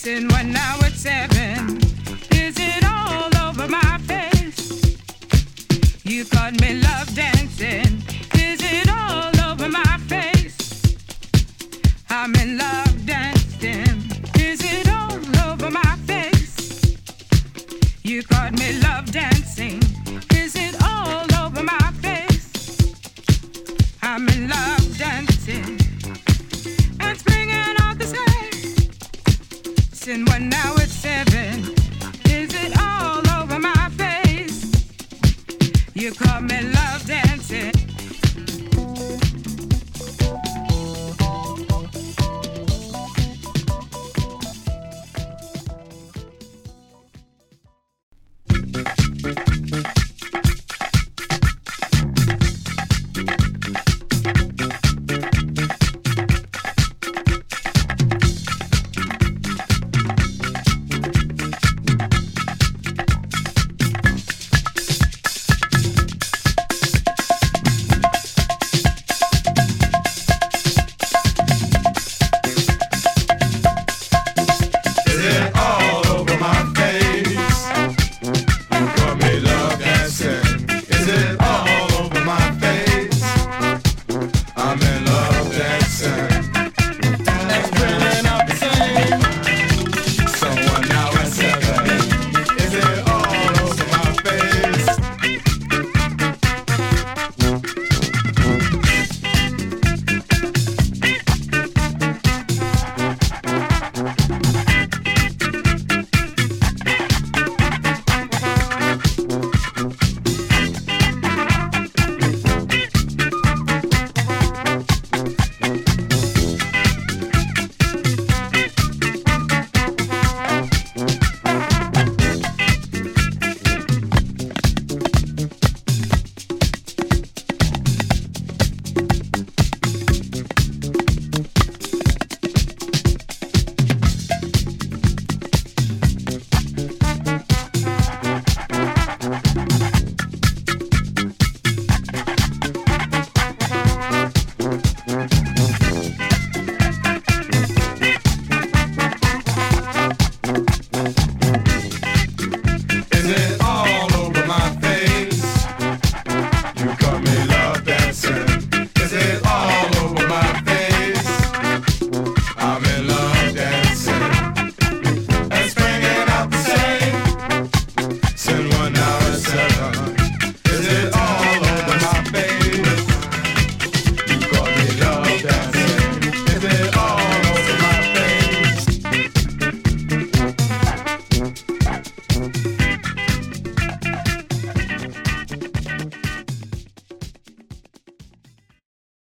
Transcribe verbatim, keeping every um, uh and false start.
Missing one now at seven. Is it all over my face? You caught me love dancing. Is it all over my face? I'm in love dancing. Is it all over my face? You caught me love dancing. Is it all over my face? I'm in love dancing. And springing off the stage. Sin one now at seven. Is it all over my face? You caught me love